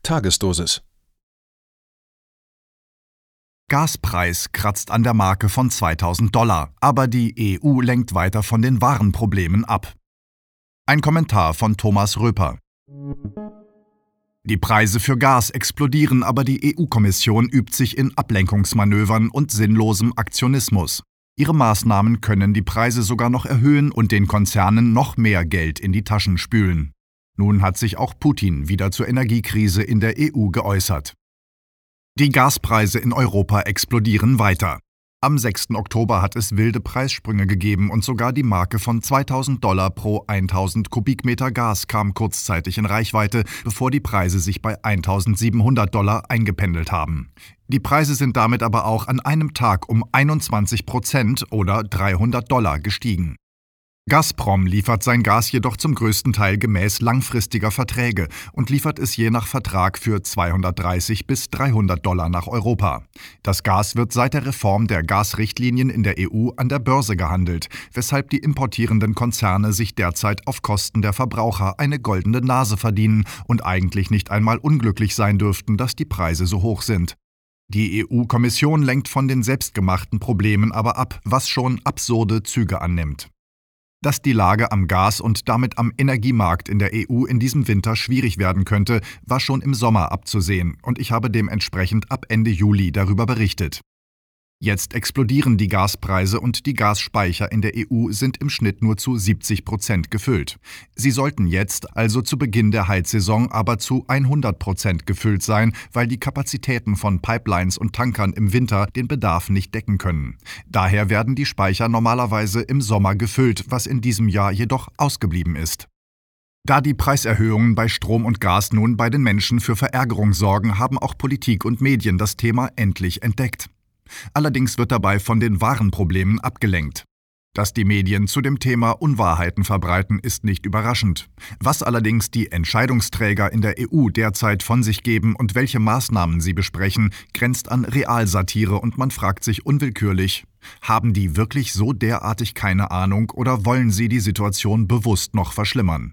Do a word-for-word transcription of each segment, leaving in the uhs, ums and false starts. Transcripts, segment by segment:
Tagesdosis. Gaspreis kratzt an der Marke von zweitausend Dollar, aber die E U lenkt weiter von den wahren Problemen ab. Ein Kommentar von Thomas Röper. Die Preise für Gas explodieren, aber die E U-Kommission übt sich in Ablenkungsmanövern und sinnlosem Aktionismus. Ihre Maßnahmen können die Preise sogar noch erhöhen und den Konzernen noch mehr Geld in die Taschen spülen. Nun hat sich auch Putin wieder zur Energiekrise in der E U geäußert. Die Gaspreise in Europa explodieren weiter. Am sechsten Oktober hat es wilde Preissprünge gegeben und sogar die Marke von zweitausend Dollar pro tausend Kubikmeter Gas kam kurzzeitig in Reichweite, bevor die Preise sich bei eintausendsiebenhundert Dollar eingependelt haben. Die Preise sind damit aber auch an einem Tag um einundzwanzig Prozent oder dreihundert Dollar gestiegen. Gazprom liefert sein Gas jedoch zum größten Teil gemäß langfristiger Verträge und liefert es je nach Vertrag für zweihundertdreißig bis dreihundert Dollar nach Europa. Das Gas wird seit der Reform der Gasrichtlinien in der E U an der Börse gehandelt, weshalb die importierenden Konzerne sich derzeit auf Kosten der Verbraucher eine goldene Nase verdienen und eigentlich nicht einmal unglücklich sein dürften, dass die Preise so hoch sind. Die E U-Kommission lenkt von den selbstgemachten Problemen aber ab, was schon absurde Züge annimmt. Dass die Lage am Gas- und damit am Energiemarkt in der E U in diesem Winter schwierig werden könnte, war schon im Sommer abzusehen und ich habe dementsprechend ab Ende Juli darüber berichtet. Jetzt explodieren die Gaspreise und die Gasspeicher in der E U sind im Schnitt nur zu siebzig Prozent gefüllt. Sie sollten jetzt, also zu Beginn der Heizsaison, aber zu hundert Prozent gefüllt sein, weil die Kapazitäten von Pipelines und Tankern im Winter den Bedarf nicht decken können. Daher werden die Speicher normalerweise im Sommer gefüllt, was in diesem Jahr jedoch ausgeblieben ist. Da die Preiserhöhungen bei Strom und Gas nun bei den Menschen für Verärgerung sorgen, haben auch Politik und Medien das Thema endlich entdeckt. Allerdings wird dabei von den wahren Problemen abgelenkt. Dass die Medien zu dem Thema Unwahrheiten verbreiten, ist nicht überraschend. Was allerdings die Entscheidungsträger in der E U derzeit von sich geben und welche Maßnahmen sie besprechen, grenzt an Realsatire und man fragt sich unwillkürlich, haben die wirklich so derartig keine Ahnung oder wollen sie die Situation bewusst noch verschlimmern?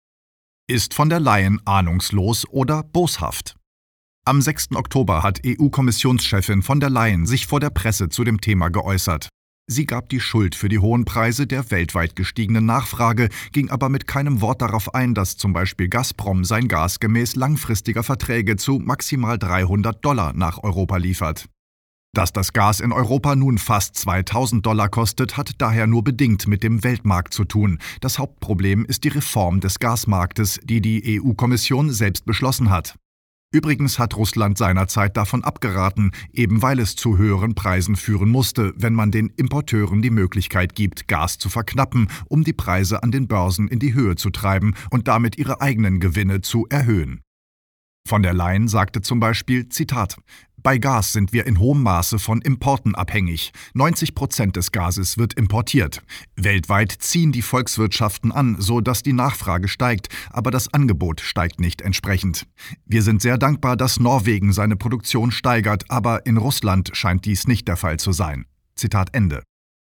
Ist von der Leyen ahnungslos oder boshaft? Am sechsten Oktober hat E U-Kommissionschefin von der Leyen sich vor der Presse zu dem Thema geäußert. Sie gab die Schuld für die hohen Preise der weltweit gestiegenen Nachfrage, ging aber mit keinem Wort darauf ein, dass zum Beispiel Gazprom sein Gas gemäß langfristiger Verträge zu maximal dreihundert Dollar nach Europa liefert. Dass das Gas in Europa nun fast zweitausend Dollar kostet, hat daher nur bedingt mit dem Weltmarkt zu tun. Das Hauptproblem ist die Reform des Gasmarktes, die die E U-Kommission selbst beschlossen hat. Übrigens hat Russland seinerzeit davon abgeraten, eben weil es zu höheren Preisen führen musste, wenn man den Importeuren die Möglichkeit gibt, Gas zu verknappen, um die Preise an den Börsen in die Höhe zu treiben und damit ihre eigenen Gewinne zu erhöhen. Von der Leyen sagte zum Beispiel, Zitat, bei Gas sind wir in hohem Maße von Importen abhängig. neunzig Prozent des Gases wird importiert. Weltweit ziehen die Volkswirtschaften an, so dass die Nachfrage steigt, aber das Angebot steigt nicht entsprechend. Wir sind sehr dankbar, dass Norwegen seine Produktion steigert, aber in Russland scheint dies nicht der Fall zu sein. Zitat Ende.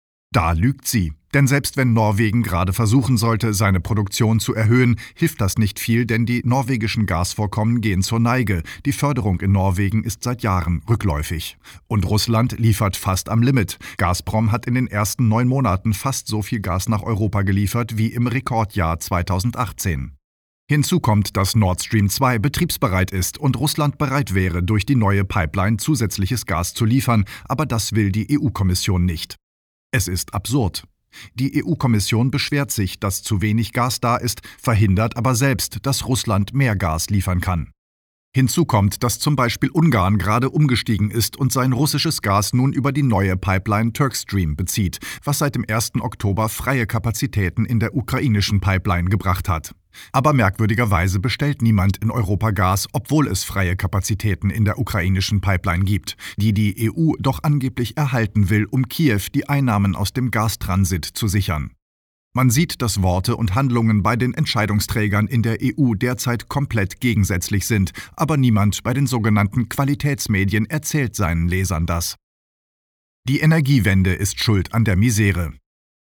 Da lügt sie. Denn selbst wenn Norwegen gerade versuchen sollte, seine Produktion zu erhöhen, hilft das nicht viel, denn die norwegischen Gasvorkommen gehen zur Neige. Die Förderung in Norwegen ist seit Jahren rückläufig. Und Russland liefert fast am Limit. Gazprom hat in den ersten neun Monaten fast so viel Gas nach Europa geliefert wie im Rekordjahr zweitausendachtzehn. Hinzu kommt, dass Nord Stream zwei betriebsbereit ist und Russland bereit wäre, durch die neue Pipeline zusätzliches Gas zu liefern, aber das will die E U-Kommission nicht. Es ist absurd. Die E U-Kommission beschwert sich, dass zu wenig Gas da ist, verhindert aber selbst, dass Russland mehr Gas liefern kann. Hinzu kommt, dass zum Beispiel Ungarn gerade umgestiegen ist und sein russisches Gas nun über die neue Pipeline Turkstream bezieht, was seit dem ersten Oktober freie Kapazitäten in der ukrainischen Pipeline gebracht hat. Aber merkwürdigerweise bestellt niemand in Europa Gas, obwohl es freie Kapazitäten in der ukrainischen Pipeline gibt, die die E U doch angeblich erhalten will, um Kiew die Einnahmen aus dem Gastransit zu sichern. Man sieht, dass Worte und Handlungen bei den Entscheidungsträgern in der E U derzeit komplett gegensätzlich sind, aber niemand bei den sogenannten Qualitätsmedien erzählt seinen Lesern das. Die Energiewende ist schuld an der Misere.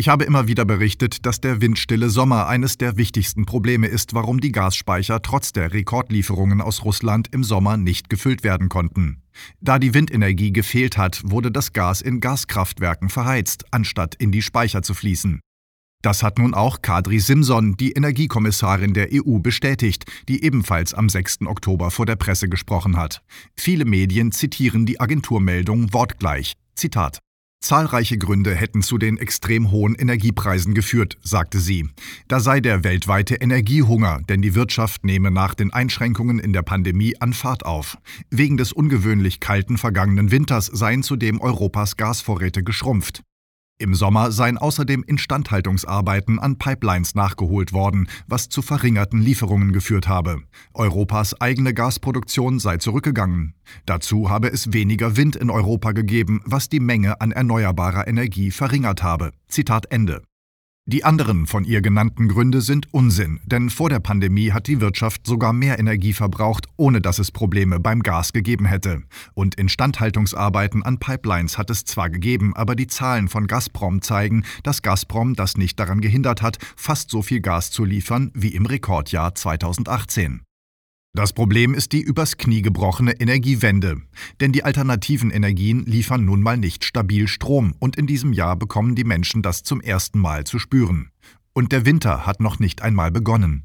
Ich habe immer wieder berichtet, dass der windstille Sommer eines der wichtigsten Probleme ist, warum die Gasspeicher trotz der Rekordlieferungen aus Russland im Sommer nicht gefüllt werden konnten. Da die Windenergie gefehlt hat, wurde das Gas in Gaskraftwerken verheizt, anstatt in die Speicher zu fließen. Das hat nun auch Kadri Simson, die Energiekommissarin der E U, bestätigt, die ebenfalls am sechsten Oktober vor der Presse gesprochen hat. Viele Medien zitieren die Agenturmeldung wortgleich. Zitat: Zahlreiche Gründe hätten zu den extrem hohen Energiepreisen geführt, sagte sie. Da sei der weltweite Energiehunger, denn die Wirtschaft nehme nach den Einschränkungen in der Pandemie an Fahrt auf. Wegen des ungewöhnlich kalten vergangenen Winters seien zudem Europas Gasvorräte geschrumpft. Im Sommer seien außerdem Instandhaltungsarbeiten an Pipelines nachgeholt worden, was zu verringerten Lieferungen geführt habe. Europas eigene Gasproduktion sei zurückgegangen. Dazu habe es weniger Wind in Europa gegeben, was die Menge an erneuerbarer Energie verringert habe. Zitat Ende. Die anderen von ihr genannten Gründe sind Unsinn, denn vor der Pandemie hat die Wirtschaft sogar mehr Energie verbraucht, ohne dass es Probleme beim Gas gegeben hätte. Und Instandhaltungsarbeiten an Pipelines hat es zwar gegeben, aber die Zahlen von Gazprom zeigen, dass Gazprom das nicht daran gehindert hat, fast so viel Gas zu liefern wie im Rekordjahr zweitausendachtzehn. Das Problem ist die übers Knie gebrochene Energiewende, denn die alternativen Energien liefern nun mal nicht stabil Strom und in diesem Jahr bekommen die Menschen das zum ersten Mal zu spüren. Und der Winter hat noch nicht einmal begonnen.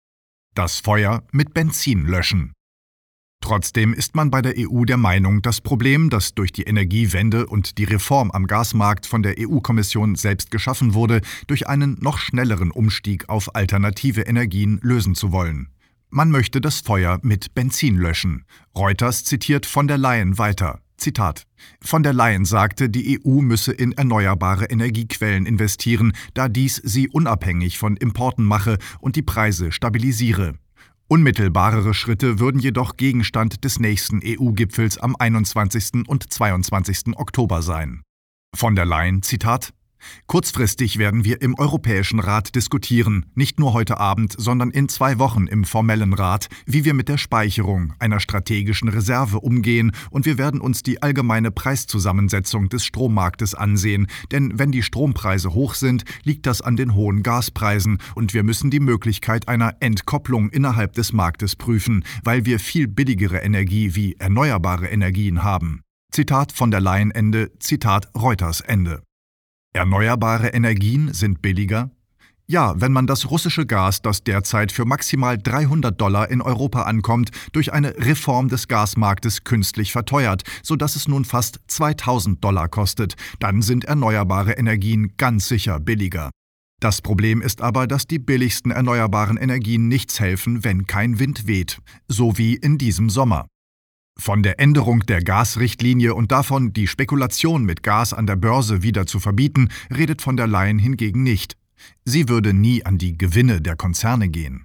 Das Feuer mit Benzin löschen. Trotzdem ist man bei der E U der Meinung, das Problem, das durch die Energiewende und die Reform am Gasmarkt von der E U-Kommission selbst geschaffen wurde, durch einen noch schnelleren Umstieg auf alternative Energien lösen zu wollen. Man möchte das Feuer mit Benzin löschen. Reuters zitiert von der Leyen weiter. Zitat: Von der Leyen sagte, die E U müsse in erneuerbare Energiequellen investieren, da dies sie unabhängig von Importen mache und die Preise stabilisiere. Unmittelbarere Schritte würden jedoch Gegenstand des nächsten E U-Gipfels am einundzwanzigsten und zweiundzwanzigsten Oktober sein. Von der Leyen, Zitat: Kurzfristig werden wir im Europäischen Rat diskutieren, nicht nur heute Abend, sondern in zwei Wochen im formellen Rat, wie wir mit der Speicherung einer strategischen Reserve umgehen, und wir werden uns die allgemeine Preiszusammensetzung des Strommarktes ansehen, denn wenn die Strompreise hoch sind, liegt das an den hohen Gaspreisen und wir müssen die Möglichkeit einer Entkopplung innerhalb des Marktes prüfen, weil wir viel billigere Energie wie erneuerbare Energien haben. Zitat von der Leyen Ende, Zitat Reuters Ende. Erneuerbare Energien sind billiger? Ja, wenn man das russische Gas, das derzeit für maximal dreihundert Dollar in Europa ankommt, durch eine Reform des Gasmarktes künstlich verteuert, sodass es nun fast zweitausend Dollar kostet, dann sind erneuerbare Energien ganz sicher billiger. Das Problem ist aber, dass die billigsten erneuerbaren Energien nichts helfen, wenn kein Wind weht, so wie in diesem Sommer. Von der Änderung der Gasrichtlinie und davon, die Spekulation mit Gas an der Börse wieder zu verbieten, redet von der Leyen hingegen nicht. Sie würde nie an die Gewinne der Konzerne gehen.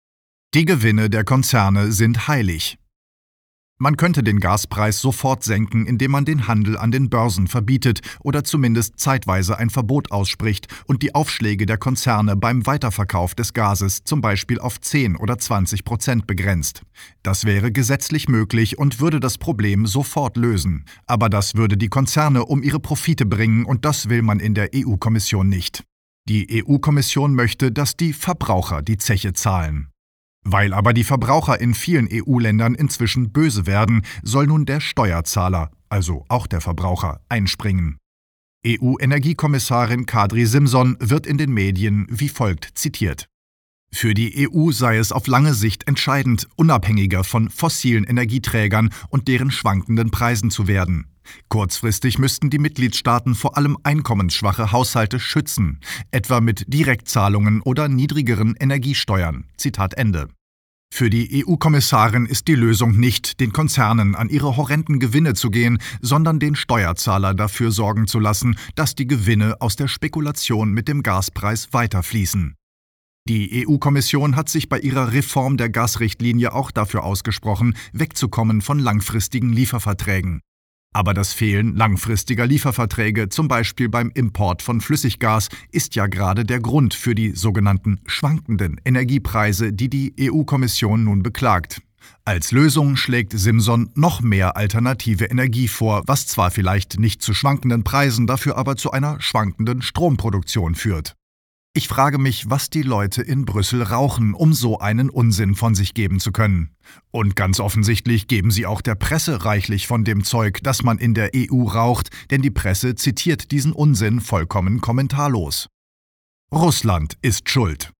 Die Gewinne der Konzerne sind heilig. Man könnte den Gaspreis sofort senken, indem man den Handel an den Börsen verbietet oder zumindest zeitweise ein Verbot ausspricht und die Aufschläge der Konzerne beim Weiterverkauf des Gases zum Beispiel auf zehn oder zwanzig Prozent begrenzt. Das wäre gesetzlich möglich und würde das Problem sofort lösen. Aber das würde die Konzerne um ihre Profite bringen und das will man in der E U-Kommission nicht. Die E U-Kommission möchte, dass die Verbraucher die Zeche zahlen. Weil aber die Verbraucher in vielen E U-Ländern inzwischen böse werden, soll nun der Steuerzahler, also auch der Verbraucher, einspringen. E U-Energiekommissarin Kadri Simson wird in den Medien wie folgt zitiert: Für die E U sei es auf lange Sicht entscheidend, unabhängiger von fossilen Energieträgern und deren schwankenden Preisen zu werden. Kurzfristig müssten die Mitgliedstaaten vor allem einkommensschwache Haushalte schützen, etwa mit Direktzahlungen oder niedrigeren Energiesteuern. Zitat Ende. Für die E U-Kommissarin ist die Lösung nicht, den Konzernen an ihre horrenden Gewinne zu gehen, sondern den Steuerzahler dafür sorgen zu lassen, dass die Gewinne aus der Spekulation mit dem Gaspreis weiterfließen. Die E U-Kommission hat sich bei ihrer Reform der Gasrichtlinie auch dafür ausgesprochen, wegzukommen von langfristigen Lieferverträgen. Aber das Fehlen langfristiger Lieferverträge, zum Beispiel beim Import von Flüssiggas, ist ja gerade der Grund für die sogenannten schwankenden Energiepreise, die die E U-Kommission nun beklagt. Als Lösung schlägt Simson noch mehr alternative Energie vor, was zwar vielleicht nicht zu schwankenden Preisen, dafür aber zu einer schwankenden Stromproduktion führt. Ich frage mich, was die Leute in Brüssel rauchen, um so einen Unsinn von sich geben zu können. Und ganz offensichtlich geben sie auch der Presse reichlich von dem Zeug, das man in der E U raucht, denn die Presse zitiert diesen Unsinn vollkommen kommentarlos. Russland ist schuld.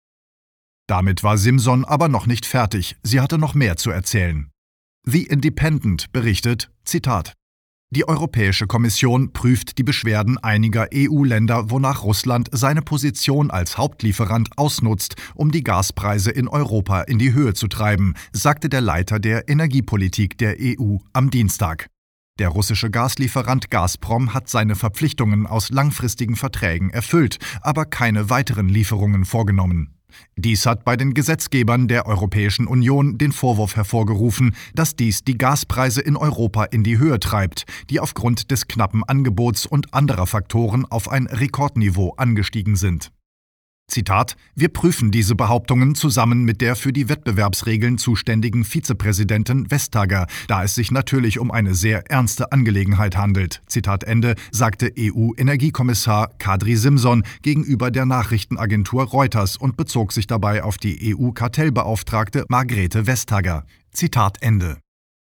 Damit war Simson aber noch nicht fertig, sie hatte noch mehr zu erzählen. The Independent berichtet, Zitat: Die Europäische Kommission prüft die Beschwerden einiger E U-Länder, wonach Russland seine Position als Hauptlieferant ausnutzt, um die Gaspreise in Europa in die Höhe zu treiben, sagte der Leiter der Energiepolitik der E U am Dienstag. Der russische Gaslieferant Gazprom hat seine Verpflichtungen aus langfristigen Verträgen erfüllt, aber keine weiteren Lieferungen vorgenommen. Dies hat bei den Gesetzgebern der Europäischen Union den Vorwurf hervorgerufen, dass dies die Gaspreise in Europa in die Höhe treibt, die aufgrund des knappen Angebots und anderer Faktoren auf ein Rekordniveau angestiegen sind. Zitat: Wir prüfen diese Behauptungen zusammen mit der für die Wettbewerbsregeln zuständigen Vizepräsidentin Vestager, da es sich natürlich um eine sehr ernste Angelegenheit handelt, Zitat Ende, sagte E U-Energiekommissar Kadri Simson gegenüber der Nachrichtenagentur Reuters und bezog sich dabei auf die E U-Kartellbeauftragte Margrethe Vestager. Zitat Ende.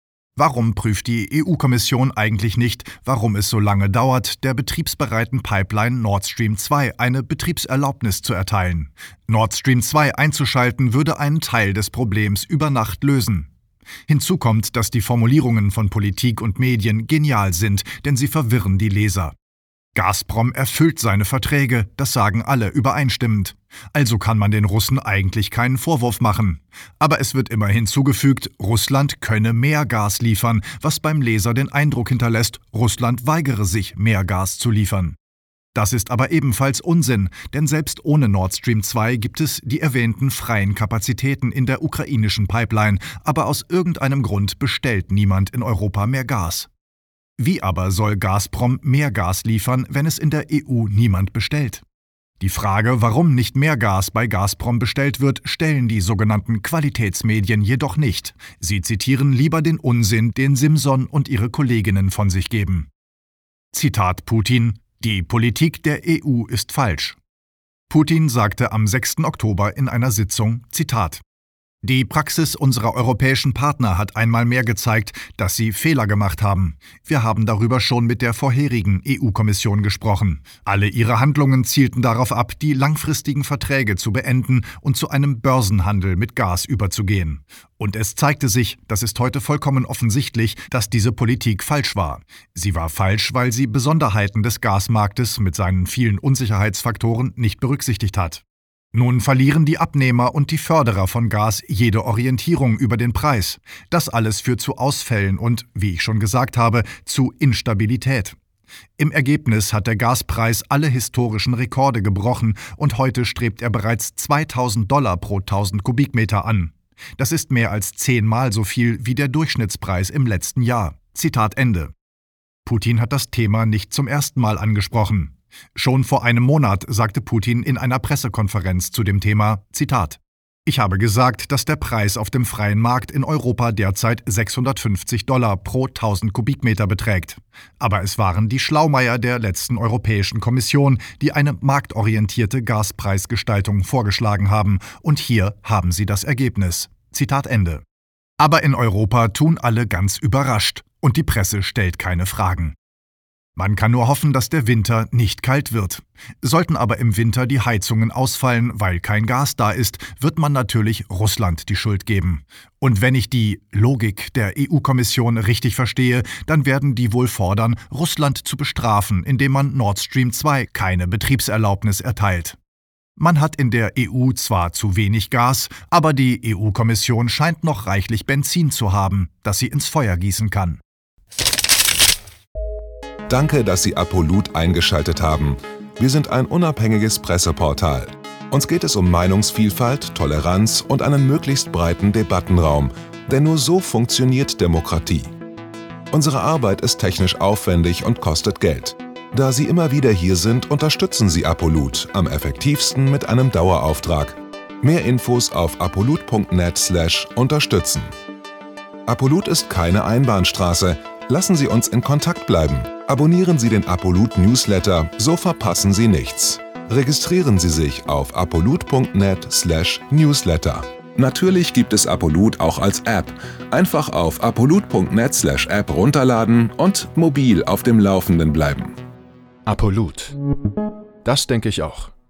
Warum prüft die E U-Kommission eigentlich nicht, warum es so lange dauert, der betriebsbereiten Pipeline Nord Stream zwei eine Betriebserlaubnis zu erteilen? Nord Stream zwei einzuschalten würde einen Teil des Problems über Nacht lösen. Hinzu kommt, dass die Formulierungen von Politik und Medien genial sind, denn sie verwirren die Leser. Gazprom erfüllt seine Verträge, das sagen alle übereinstimmend. Also kann man den Russen eigentlich keinen Vorwurf machen. Aber es wird immer hinzugefügt, Russland könne mehr Gas liefern, was beim Leser den Eindruck hinterlässt, Russland weigere sich, mehr Gas zu liefern. Das ist aber ebenfalls Unsinn, denn selbst ohne Nord Stream zwei gibt es die erwähnten freien Kapazitäten in der ukrainischen Pipeline, aber aus irgendeinem Grund bestellt niemand in Europa mehr Gas. Wie aber soll Gazprom mehr Gas liefern, wenn es in der E U niemand bestellt? Die Frage, warum nicht mehr Gas bei Gazprom bestellt wird, stellen die sogenannten Qualitätsmedien jedoch nicht. Sie zitieren lieber den Unsinn, den Simson und ihre Kolleginnen von sich geben. Zitat Putin: Die Politik der E U ist falsch. Putin sagte am sechsten Oktober in einer Sitzung, Zitat: Die Praxis unserer europäischen Partner hat einmal mehr gezeigt, dass sie Fehler gemacht haben. Wir haben darüber schon mit der vorherigen E U-Kommission gesprochen. Alle ihre Handlungen zielten darauf ab, die langfristigen Verträge zu beenden und zu einem Börsenhandel mit Gas überzugehen. Und es zeigte sich, das ist heute vollkommen offensichtlich, dass diese Politik falsch war. Sie war falsch, weil sie Besonderheiten des Gasmarktes mit seinen vielen Unsicherheitsfaktoren nicht berücksichtigt hat. Nun verlieren die Abnehmer und die Förderer von Gas jede Orientierung über den Preis. Das alles führt zu Ausfällen und, wie ich schon gesagt habe, zu Instabilität. Im Ergebnis hat der Gaspreis alle historischen Rekorde gebrochen und heute strebt er bereits zweitausend Dollar pro tausend Kubikmeter an. Das ist mehr als zehnmal so viel wie der Durchschnittspreis im letzten Jahr. Zitat Ende. Putin hat das Thema nicht zum ersten Mal angesprochen. Schon vor einem Monat sagte Putin in einer Pressekonferenz zu dem Thema, Zitat: Ich habe gesagt, dass der Preis auf dem freien Markt in Europa derzeit sechshundertfünfzig Dollar pro tausend Kubikmeter beträgt. Aber es waren die Schlaumeier der letzten Europäischen Kommission, die eine marktorientierte Gaspreisgestaltung vorgeschlagen haben, und hier haben sie das Ergebnis. Zitat Ende. Aber in Europa tun alle ganz überrascht und die Presse stellt keine Fragen. Man kann nur hoffen, dass der Winter nicht kalt wird. Sollten aber im Winter die Heizungen ausfallen, weil kein Gas da ist, wird man natürlich Russland die Schuld geben. Und wenn ich die Logik der E U-Kommission richtig verstehe, dann werden die wohl fordern, Russland zu bestrafen, indem man Nord Stream zwei keine Betriebserlaubnis erteilt. Man hat in der E U zwar zu wenig Gas, aber die E U-Kommission scheint noch reichlich Benzin zu haben, das sie ins Feuer gießen kann. Danke, dass Sie Apolut eingeschaltet haben. Wir sind ein unabhängiges Presseportal. Uns geht es um Meinungsvielfalt, Toleranz und einen möglichst breiten Debattenraum, denn nur so funktioniert Demokratie. Unsere Arbeit ist technisch aufwendig und kostet Geld. Da Sie immer wieder hier sind, unterstützen Sie Apolut am effektivsten mit einem Dauerauftrag. Mehr Infos auf apolut punkt net slash unterstützen. Apolut ist keine Einbahnstraße. Lassen Sie uns in Kontakt bleiben. Abonnieren Sie den Apolut Newsletter, so verpassen Sie nichts. Registrieren Sie sich auf apolut punkt net slash newsletter. Natürlich gibt es Apolut auch als App. Einfach auf apolut punkt net slash app runterladen und mobil auf dem Laufenden bleiben. Apolut. Das denke ich auch.